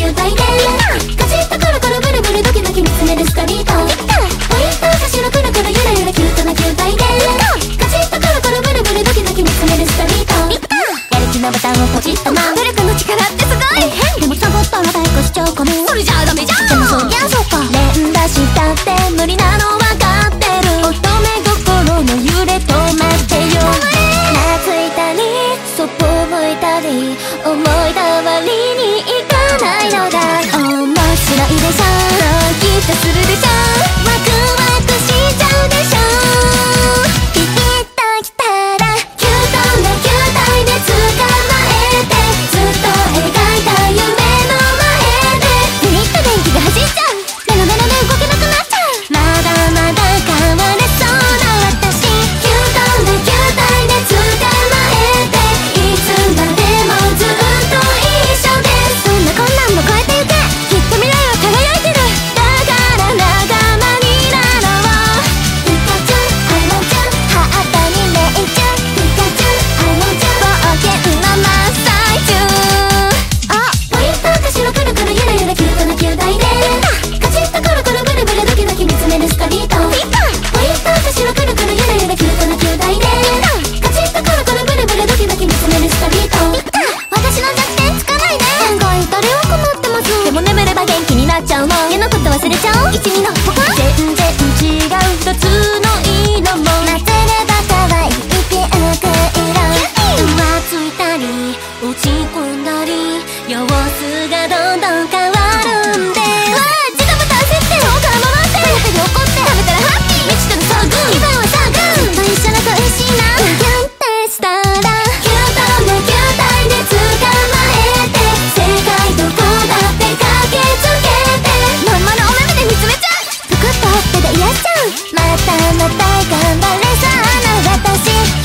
球体でカチッとコロコロブルブルドキドキ見つめるストリート。ポイント後ろくるくるゆらゆらキュートな球体でカチッとコロコロブルブルドキドキ見つめるストリート。やる気のボタンをポチッとな。努力の力ってすごい。でもサボったら対抗しちゃうかも。それじゃあダメじゃん。でもそりゃそうか。連打したって無理なの分かってる。乙女心の揺れ止まってよ。懐いたりそっぽ向いたり思いたわりにいかないのだ。面白いでしょ。ドキッとするでしょ。ワクワクしちゃうでしょ。ピピッときたらキュートな球体で捕まえてずっと描いた夢の前でピリッと電気が走っちゃう。メロメロで動けなくなっちゃう。まだまだ変われそうな私。キュートな球体で捕まえていつまでもずっと一緒です。そんな困難も超えてゆけ。きっと未来は輝いてる。だから仲間になろう。ピカチュウ I want you ハートに命中。ピカチュウ I want you 冒険の真っ最中。あ、ポイント後ろくるくるゆらゆらキュートな球体でカチッとコロコロブルブルドキドキ見つめるストリート。ポイント後ろくるくるゆらゆらキュートな球体でカチッとコロコロブルブルドキドキ見つめるストリート。私の弱点つかないで。案外誰を困ってます。でも眠れば元気になっちゃうの。嫌なこと忘れちゃおう。一二の他全然違う二つの色も混ぜれば可愛いピンク色。浮ついたり落ち込んだり様子がどんどん変わるんで。わあジタバタ焦ってそうから回ってペリペリ怒って食べたらハッピー。未知との遭遇気分はサーグずっと一緒の恋しいな。キュンってしたらキュートな球体で捕まえて世界どこだって駆けつけてまんまのお目目で見つめちゃう。ぷくっとほっぺで癒しちゃう。またまた頑張れそうな私。